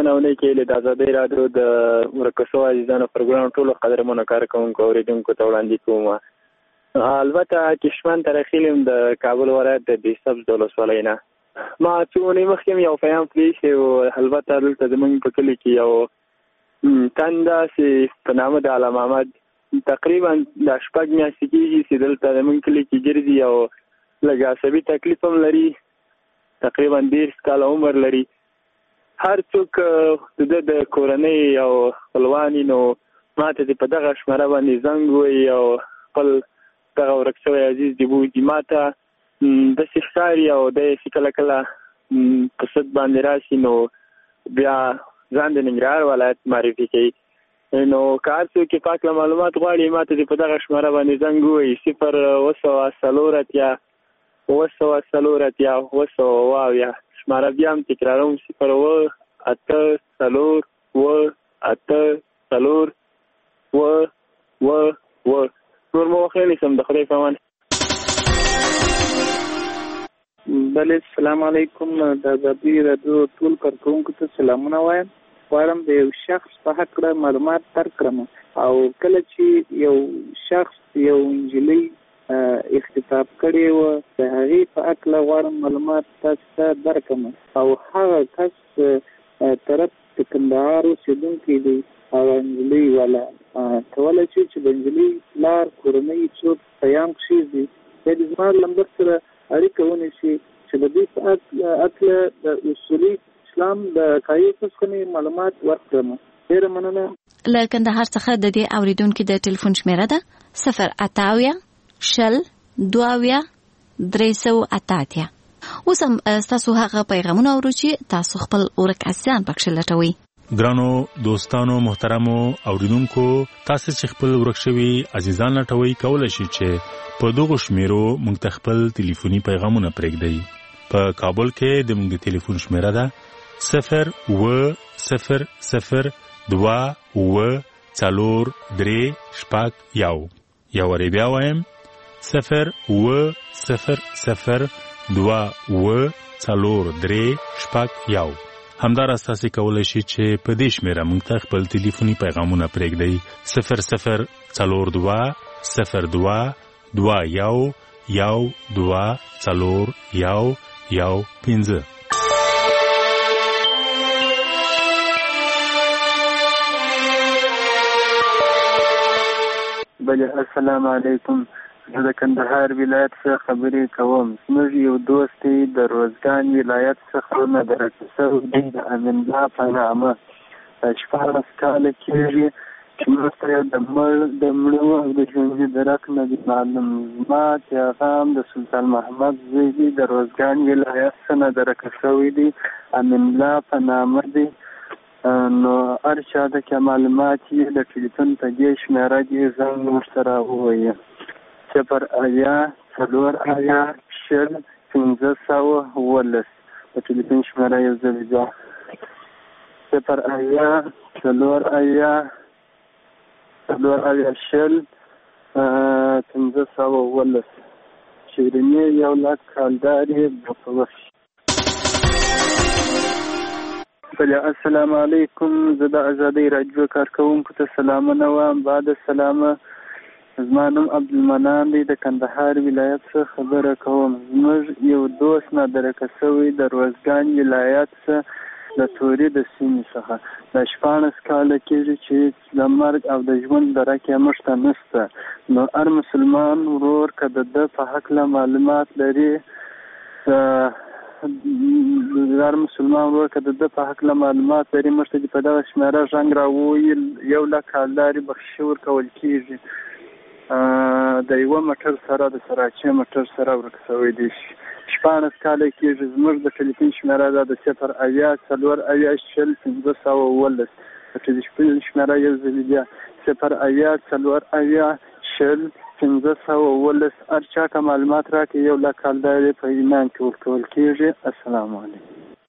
تیرونه ونه کې د آزادۍ راډیو د ورکشو عزیزانو پروګرام ټولو قدرمنو کارکوونکو اوریدونکو ته وړاندې کوم. البته کشمن ترخیلم د کابل ولایت د دیسبز د ولسوالۍ نه. ما څو ونې مخکې یو پیغام پرېښی و، البته دلته زموږ په کلي کې یو تنده چې په نامه د علامه محمد تقریبا د 6 میاشتې کېږي چې دلته زموږ کلي کې ګرځي او لږ عصبي تکلیف هم لري، تقریبا 10 کاله عمر لري. هر څوک د کورنۍ او خپلواني نو ماته دې په دغه شماره باندې زنګ ووایي او خپل دغه ورک شوی عزیز دې بوځي. ماته داسې ښکاري او داسې کله کله په صد باندې راشي نو بیا ځان د ننګرهار ولایت معرفي کوي. نو که هر څوک یې پاک له معلومات غواړي ماته دې په دغه شماره باندې زنګ ووایي 0 شماره بیا هم تکراروم 0 نور مو خیلی سم د خدای په امان. بله السلام علیکم. د آزادۍ راډیو ټول کارکوونکو ته سلامونه وایم. غواړم د یو شخص په هکله معلومات درکړم او کله چې یو شخص یو نجلۍ اختطاف کړی و د هغې په هکله غواړم معلومات تاسو ته درکړم او هغه کس طرف د کندهار اوسېدونکی دی هغه نجلۍ والا کولی شي چې د نجلۍ پلار کورنۍ څوک پیام کښېږدي یا د زما نمبر سره اړیکه ونیسي چې د دوی په هکله د اصولي اسلام د قاعدې څخه معلومات ورکړم. ډېره مننه. له کندهار څخه د دې اورېدونکي د ټلیفون شمېره ده 080 شل 22 388. اوس هم ستاسو هغه پیغامونه اورو چې تاسو خپل ورک عزیزان پکښې لټوئ. ګرانو دوستانو محترمو اوریدونکو، تاسو چې خپل ورک شوي عزیزان لټوئ کولی شئ چې په دغو شمیرو موږ ته خپل ټلیفوني پیغامونه پرېږدئ. په کابل کې د موږ د ټلیفون شمیره ده 0 یا وری بیا وایم 0 همداراز تاسو کولی شئ چې په دې شمیره موږ ته خپل ټلیفوني پیغامونه پرېږدئ 00221 بله السلام علیکم. زه د کندهار ولایت څخه خبرې کوم. زموږ یو دوست دی د روزګان ولایت څخه نه د رکسر دی د امین الله په نامه 14 کاله کېږي چې موږ سره د مړو او د ژوندي درک نه دي معلوم. زما پیغام د سلطان محمد زوی دی د روزګان ولایت څخه نه د رکسر دی امین الله په نامه دی. نو هر چا د کې معلومات یې د ټلیفون په دې شمېره دې زنګ ورسره ووایي 0 د ټلیفون شمېره یو ځل بیا 0 شیرینې یو لاک کالدارې بوتوش. السلام علیکم. زه د آزادۍ راډیو کارکوونکو ته سلامونه وایم. بعد سلامه. زما نوم عبدالمنان دی د کندهار ولایت څخه خبره کوم. زموږ یو دوست نادرکه شوی د روزګان ولایت څخه د تورې د سیمې څخه د 14 کاله کېږي چې د مرګ او د ژوند درک یې موږ ته نشته. نو هر مسلمان ورور که د ده په هکله معلومات لري هر مسلمان ورور که د ده په هکله معلومات لري موږ ته دې په دغه شمېره زنګ راووایي. 1 لک کالدارې بخښي ورکول کېږي. د یوه موټر سره د سراچې موټر سره ورک شوی دی. 14 کاله کېږي. زموږ د ټلیفون شمېره ده د 0 د ټلیفون شمېره یو ځل بیا 0 هر چا که معلومات راکړي 1 لک کالدارې په ایمان کې ورکول کېږي. السلام علیکم.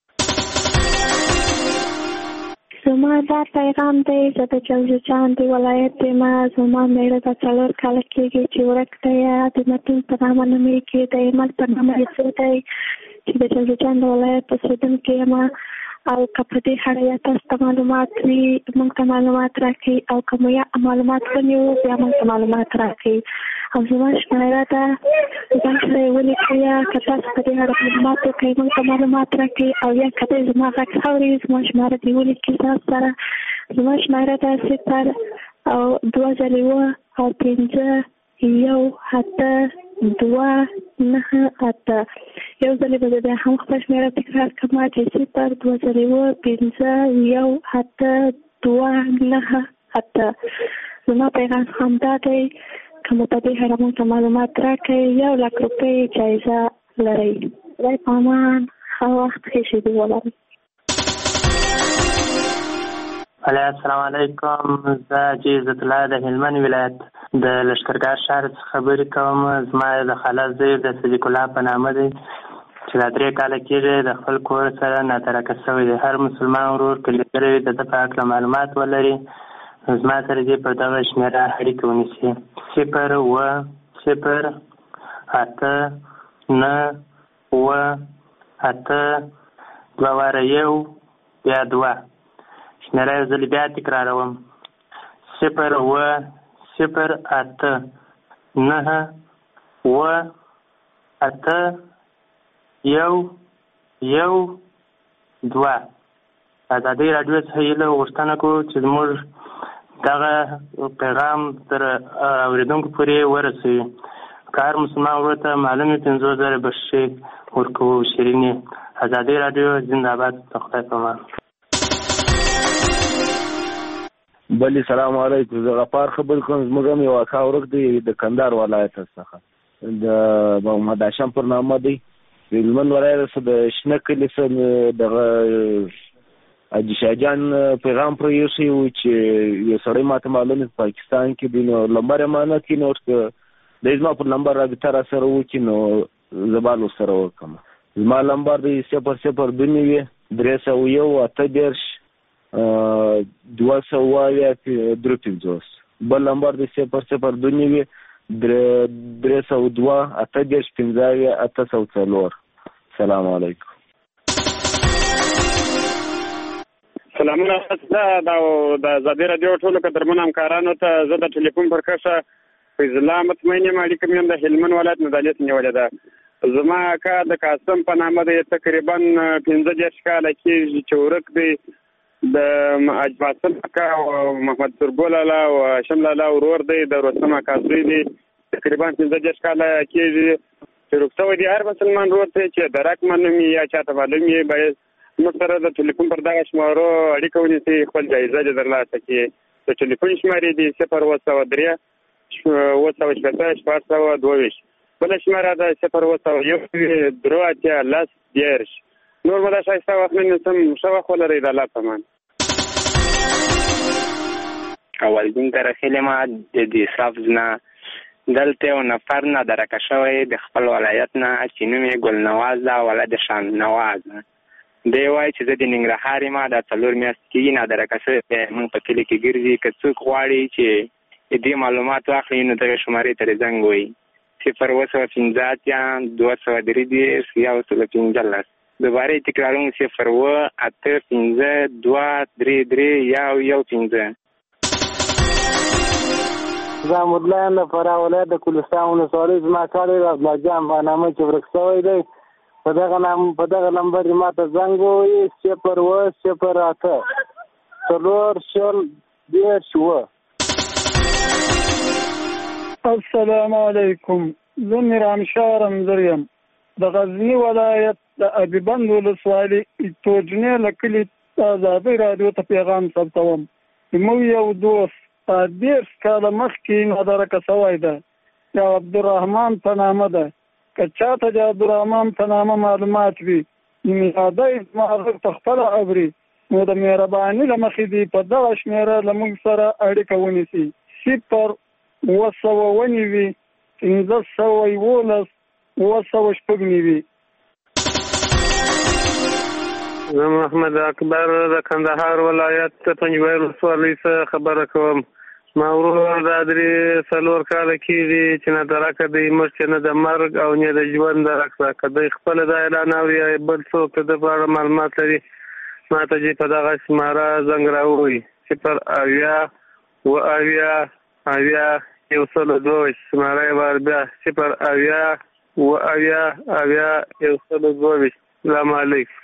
زما دا پیغام دی. زه د جوزجان د ولایت یم. زما مېړه د 4 کاله کېږي چې ورک دی. د متین په نامه نومېږي. د ایمل په نامه یې دی چې د جوزجان د ولایت اوسېدونکی یم. او که په دې اړه یا تاسو ته معلومات وي موږ ته معلومات راکړئ او که مو یا معلومات ونیو بیا موږ ته معلومات راکړئ او زما شمېره ده ځان سره یې ولیکئ یا که تاسو په دې اړه معلومات وکړئ موږ ته معلومات راکړئ او یا که دی زما غږ اوري زما شمېره دې ولیکئ ځان سره. زما شمېره ده 0 او 2 ځلې 7 او 5 1 8 2 9 8. یو ځلې به بیا هم خپله شمېره تکرار کړم چې 0 2 ځلې 5 1 8 2 9 8. زما پیغام همدا دی که مو په دې اړه موږ ته معلومات راکړئ 1 لک روپۍ جایزه لرئ. خدای په امان ښه وخت ښې شېبې ولرئ. السلام علیکم. زه چې عزت الله د هلمند ولایت د لښکرګاه ښار څخه خبرې کوم. زما د خاله زوی د صدیق الله په نامه دی چې دا 3 کاله کېږي د خپل کور سره ناترکه شوی دی. هر مسلمان ورور که لیدلی وي د ده په هکله معلومات ولري زما سره دې په دغه شمېره اړیکه ونیسي 0 0 8 9 8 2 واره 1 بیا 2. شمېره یو ځلې بیا تکراروم 0 0 8 9 8 1 1 2. ازادي راډیو څخه هیله غوښتنه کوو چې زموږ دغه پیغام تر اورېدونکو پورې ورسوي. که هر مسلمان ورور ته معلومې 50,000 بخښې ورکوو. شیرینې. ازادي راډیو زنده باد. د خدای په امان. بلی سلام علیکم. زه غفار خبر کوم. زموږ هم یو اکا ورک دی د کندهار ولایت څخه د محمد هاشم پر نامه دی. هلمند ولایت څخه د شنه کلي څخه دغه حاجي شاهجان پیغام پرې ایښی و چې یو سړی ماته معلوم پاکستان کې دی نو لمبر یې مانه کړي نو ورته دی زما پر لمبر رابطه را سره وکړي نو زه به ورسره وکړم. زما لمبر دی 0 0 2 301 8 250. بل نمبر دی 0 0 2 302 8 804. سلام علیکم. سلامونه. د ازادي راډیو ټولو قدرمنو همکارانو ته زه د ټلیفون پر کښه فیض الله مطمئن یم. اړیکه مې هم د هلمند ولایت مدالیت نیولې ده. زما اکا د قاسم په نامه دی. تقریبا 15 کاله کېږي چې ورک دی. د اجباسم اکا او محمد سرګل لالا او هاشم لالا ورور دی. د رستم اکا زوی دی. تقریبا 15 کاله کېږي چې ورک شوی دی. هر مسلمان ورور ته چې درک معلوم وي یا چاته معلوم وي باید موږ سره د ټلیفون پر دغه شمارو اړیکه ونیسي. خپل جایزه دې ترلاسه کړي. د ټلیفون شمارې دي 0 803 8 422. بله شماره ده 0 801 3 10. نور به دا ښایسته وخت نه نیسم. ښه وخت ولرئ. د الله په امان. اولدین ترخیل ما د دې سبز نه دلته یو نفر نادرکه شوی د خپل ولایت نه چې نوم یې ګلنواز ده ولد شان نواز. دی وایي چې زه د ننګرهار یم. دا 4 میاشتې کېږي نادرکه شوی موږ په کلي کې ګرځي. که څوک غواړي چې دې معلومات واخلي نو دغه شمارې ته زنګ ووهي 0 250 230 115. دوباره تکرارون 0 8 5 2 3 3 1 15. زه مدلایم د فراه ولایت د کلستان ولسوالۍ. زما کار دی د عبدالجان په نامه چې ورک شوی دی. په دغه نمبر ما ته زنګ ووهي 0 0 8 4 10. السلام علیکم. زه میرانشاه رمزر یم د غزني ولایت د ابيبند ولسوالۍ توجنې له کلي ازادي راډیو ته پیغام ثبتوم. زموږ یو دوست 10 کاله مخکې نادرکه شوی ده. یا عبدالرحمن په نامه ده. که چاته د عبدالرحمن په نامه معلومات وي نو یادی زما غږ په خپله اوري نو د مهرباني له مخې دې په دغه شمېره له موږ سره اړیکه ونیسي 0 9 1511 9 زه محمد اکبر د کندهار ولایت پنجوایل ولسوالۍ څخه خبره کوم. ما ورور دا 3-4 کاله کېږي چې نادرکه دی. موږ چې نه د مرګ او نه د ژوند درک که دی خپله دا اعلان اوري یا بل څوک د په اړه معلومات لري ماته چې په دغه شماره زنګ راووي 080 شماره یې بار بیا 080 السلام علیکم.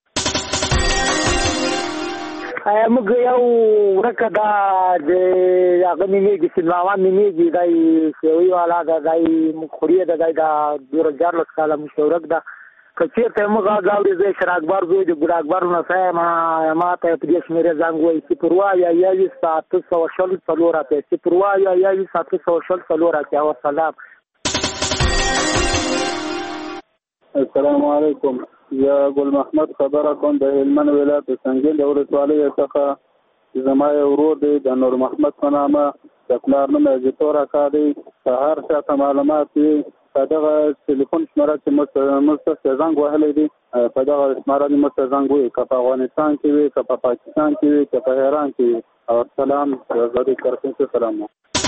موږ یو ورکه دا د هغه مینېږي سلماوان مینېږي دی سیوي والا دا دی خوري دا دی دا 2014 کاله مشورک دا که چېرته موږ اورې زه شر اکبر زوی د ګل اکبر نصای ما ته په دې شمېرې زنګ وایي 080 والسلام. السلام علیکم. یا ګل محمد خبره کوم د هلمند ولایت سنگین د ولسوالۍ څخه. زما یو ورور دی د نور محمد په نامه د پلار نوم یې زیتور اکا دی. په هر چاته معلومات وي په دغه ټلیفون شماره چې موږ ته زنګ وهلی دی په دغه شماره موږ ته زنګ وي که په افغانستان کې وي که په پاکستان کې وي که په ایران کې وي. او سلام زړی کرکین سلام.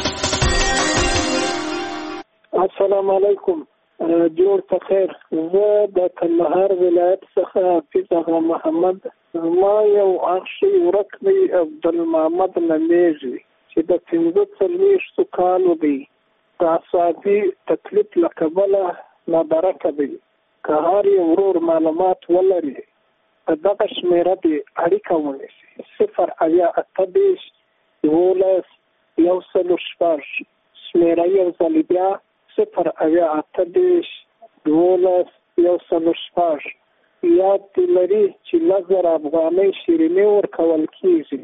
السلام علیکم. جوړ ته خیر. زه د کندهار ولایت څخه حافظ اغا محمد. ما یو اخشي ورک دی عبدالمحمد نمیږي چې د 45 کالو دی. د اعصابي تکلیف له کبله نادرکه دی. که هر یو ورور معلومات ولري په دغه شمېره دی اړیکه ونیسي 080 12 106 شمېره یو ځل بیا 080 12 106 یاد دې لري چې 1000 افغانۍ شیریني ورکول کېږي.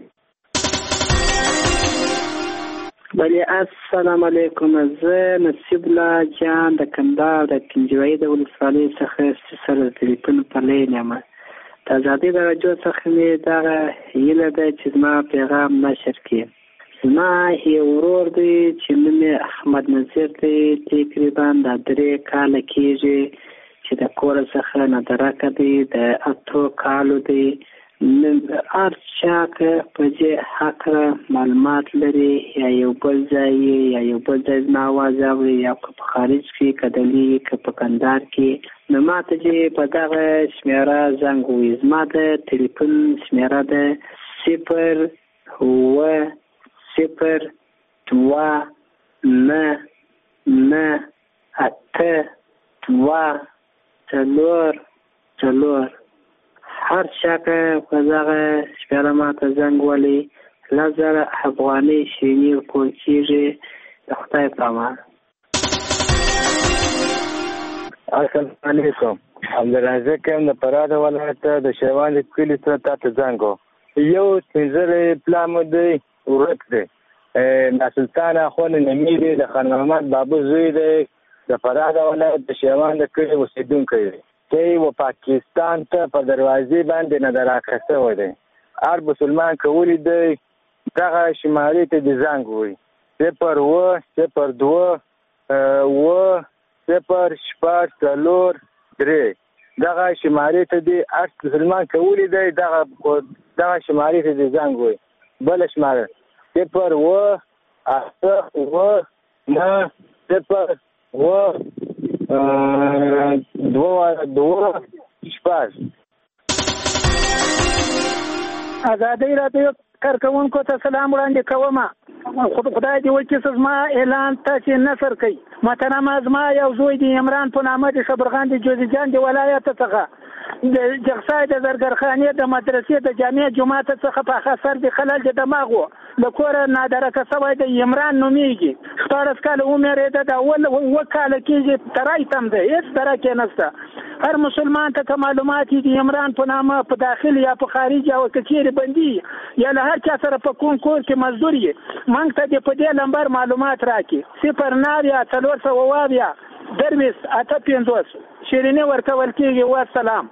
بله السلام علیکم. زه نصیب الله جان د کندهار د پنجوایي د ولسوالۍ څخه سره د تلیفون په لین یم. د ازادۍ د راډیو څخه مې دغه هیله ده چې زما پیغام نشر کړي. زما یو ورور دی چې نوم یې احمد نظیر دی. تقریبا د 3 کاله کېږي چې د کور څخه نادرکه دی. د 8 کالو دی. هر چا که په دې هکله معلومات لري یا یو بل ځای زما اواز اوري یا که په خارج کې که دلي که په کندهار کې نو ما ته چې په دغه شمېره زنګ ووایي. زما د تلیفون شمېره ده 0029824. هر چا که په دغه شمېره ما ته زنګ ولي 1000 افغانۍ شیریني ورکول کېږي. د خدای په امان. السلام علیکم. عبدالرزاق یم د فراه ولایت د شیوان د کلي څخه تاسو زنګ یو سپینځلې پلا مو دی ورک دی. سلطان اخوان نمیری د خان محمد بابو زوی دی د فراه ولایت د شیوان د کلي اوسیدونکی دی. دی و پاکستان ته په دروازې باندې نادرکه شوی دی. هر مسلمان کولی دی دغه شمارې ته د زنګ ووایي 002 00643. دغه شمارې ته دی هر مسلمان کولی دی دغه شمارې ته د زنګ ووایي. بل شماره 082 ازادۍ راډیو کارکوونکو ته سلام وړاندې کوم. خدای دې وکړي چې زما اعلان تاسې نشر کړئ. محترمه زما یو زوی دی عمران په نامه د شبرغان د جوزجان د ولایت څخه د جغسای د زرګرخانې د مدرسې د جامع جماعت څخه په خسر د خلل د دماغ و د کور نادرکه شوی د عمران نومیږي. 14 کاله عمر یې د اول وکاله کېږي ترای تم ده هیڅ درکه نشته. هر مسلمان ته معلومات دي عمران په نامه په داخل یا په خارج او کچېری بندي یا له هر چا سره په کوم کور کې مزدوري مونږ ته په دې نمبر معلومات راکړي 094 شیرینی ورکول کېږي. والسلام.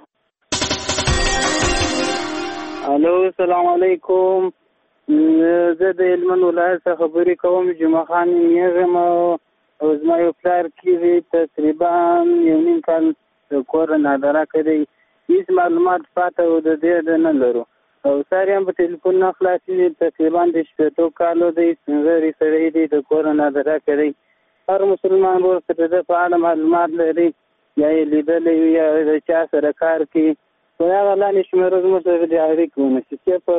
الو السلام علیکم. زه د هلمند ولایت څخه خبرې کوم. جمعه خان نېږم او زما یو پلار کېږي تقریبا 1.5 کال د کور نادرکه دی. هېڅ معلومات پاته او د دې نه لرو او ساري هم په ټلیفون نه خلاصېږي. تقریبا د 18 کالو دی. سپینږیری سړی دی د کور نادرکه دی. هر مسلمان ورته د په اړه معلومات لري یا یې لیدلی یا د چا سره کار کوي په هغه لاندې شمېره زموږ سره د اړیکې ونیسي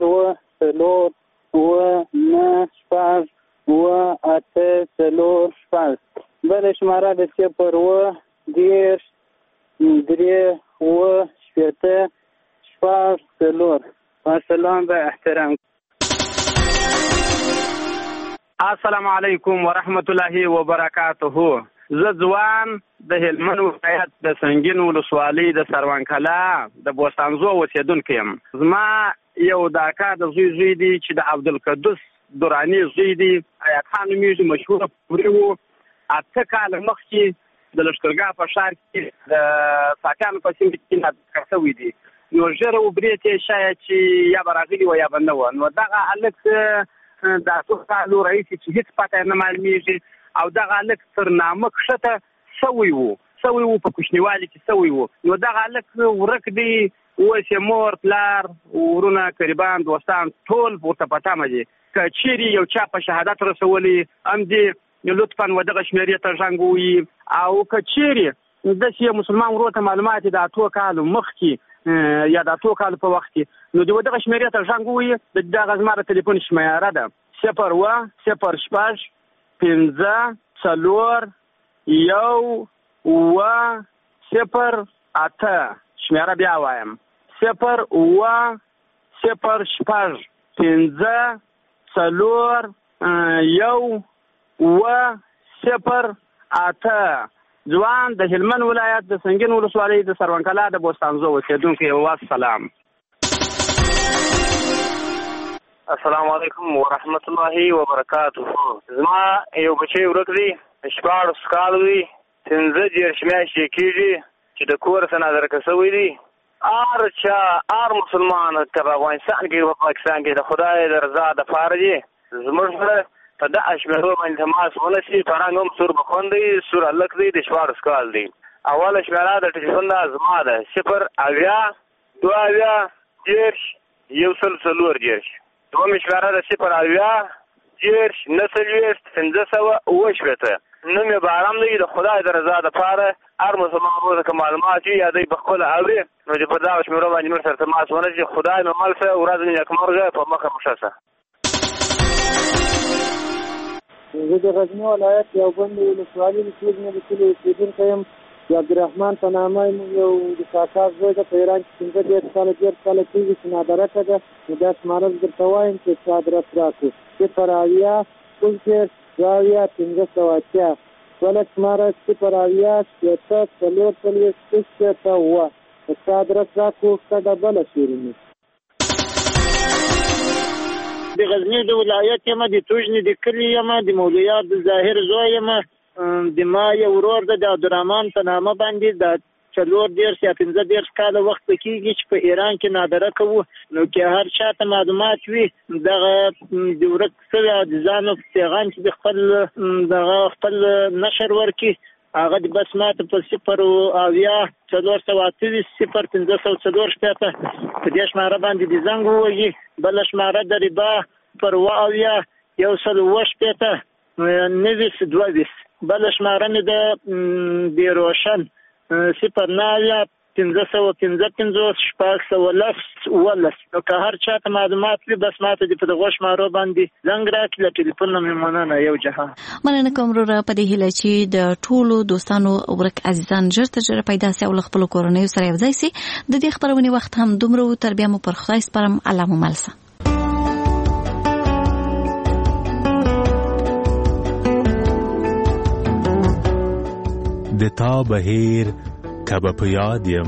0 4 9 8 4 بله شماره د 0 10 3 8 4 السلام به احترام. السلام علیکم ورحمت الله وبرکاته. زه ځوان د هلمند ولایت د سنګین ولسوالۍ د سروان کلا د بوستانزو اوسېدونکی یم. زما یو د اکا د زوی دی چې د عبدالقدوس دراني زوی دی، ایات خان نومیږي، مشهوره پورې و. 8 کاله مخکې د لښکرګاه په ښار کې د ساکانو په سیمه کې ناطقه شوی دی. نو ژر وبرېتې شاید چې یا به راغلي وه یا به نه وه. نو دغه هلک د 8 کالو راهیسې چې هېڅ پته نه معلومېږي او دغه هلک تر نامه کښته سوی و په کوچنیوالي کې سوی و. نو دغه هلک ورک دی. اوس یې مور، پلار، ورونه، قریبان، دوستان ټول ورته په تمه دي. که چیرې یو چا په شهادت رسولی هم دې لطفا و دغه شمېرې ته زنګ ووهي، او که چیرې داسې یو مسلمان ورور ته معلومات د 8 کالو مخکې یا د 8 کالو په وخت کې، نو د دغه شمېرې ته زنګ ووهي. دغه زما د تلیفون شمېره ده 0 0 6 5 4 1 0 8. شمېره بیا وایم 0 0 6 5 4 1 0 8. ځوان د هلمند ولایت د سنګین ولسوالۍ د سروان کلا د بوستانزو اوسېدونکی. والسلام. السلام علیکم ورحمت الله وبرکاته. زما یو بچی ورک دی، 14 کال دی، 15 میاشتې کېږي چې د کور څخه نادرکه شوی دی. هر مسلمان که په افغانستان کې او پاکستان کې د خدای د رضا دپاره دی زموږ سره په دغه شمېرو باندې تماس ونیسي. فرهنګ هم سور بخون دی، سور هلک دی، د 14 کال دی. اوله شمېره د ټلیفون ده زما ده 0 اویا 2 10 140. دومره شمېره ده 0 اویا 10 9 5 نوم یې بارام دی. د خدای د رضا دپاره هر مسلمان ورته که معلومات وي یا دی په خپله اوري نو چې په دغه شمېرو باندې موږ سره تماس ونیسي. خدای مې مل شه، ورځ مې نیکمرغه، په مخه مو ښه شه. زه د غزني ولایت یو بندې ولسوالۍ د کلي کلي اوسېدونکی یم. د عبدالرحمن په نامه یو د کاکا زوی ده، په ایران کې 15 کاله کېږي چې نادرکه ده. نو دا شماره درته وایم چې چا ادرس راکړو 0 اویا 2 580. بله شماره 0 اویا 4 4 چا ادرس راکړو ښه بله شیریني. د غزني د ولایت یم، د توژنې د کلي یم، د مولویار د ظاهر زوی یم. د ما یو ورور ده د عبدالرحمن په نامه باندې د 14 یا 15 کاله وخت کېږي چې په ایران کې نادرکه و. نو که هر چا ته معلومات وي دغه د ورک سوي د ځانو په پیغام چې د خپل نشر ورکړي، هغه د بس ماته په 0 اویا 428 0504 په دې شماره باندې د زنګ ووهي. بله شماره د ربا 0 اویا 115 92. بله شماره مې د روشن 0 9 515 611. نو که هر چا ته معلومات وي بس ماته د په دغو شمارو باندې زنګ راکړي. له ټلیفون نه مې مننه. یو جهان. مننه کوم وروره په دې هیله چې د ټولو دوستانو ورک عزیزان ژر تر ژره پیدا سي او له خپلو کورنیو سره یوځای سي. د دې خپرونې وخت هم دومره و. تر بیا مو پر خدای سپارم. الله مو مل شه. د تا بهیر کبه په یاد یم،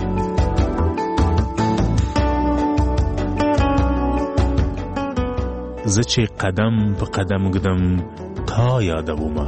زه چې قدم په قدم ږدم تا یادومه.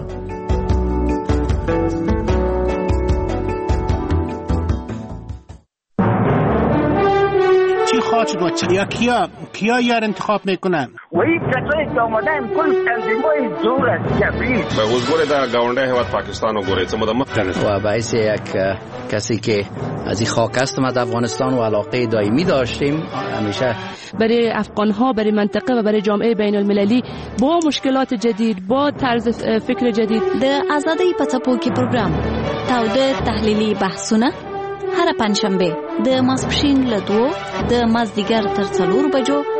چی خواهد شد و یا کیا یار انتخاب میکنن؟ و این کسایی که آمدن کل تنظیمای دور از جبریل به حضور در گاونده هیواد پاکستان و گوریت و باعث یک کسی که از این خاک است ما در افغانستان و علاقه دائمی داشتیم همیشه برای افغان‌ها، برای منطقه و برای جامعه بین المللی با مشکلات جدید، با طرز فکر جدید. د آزادۍ په څپو کې پروګرام تاوده تحلیلي بحثونه، هر پنځشنبه د ماسپښین له 2 د مازدیګر تر 4 بجو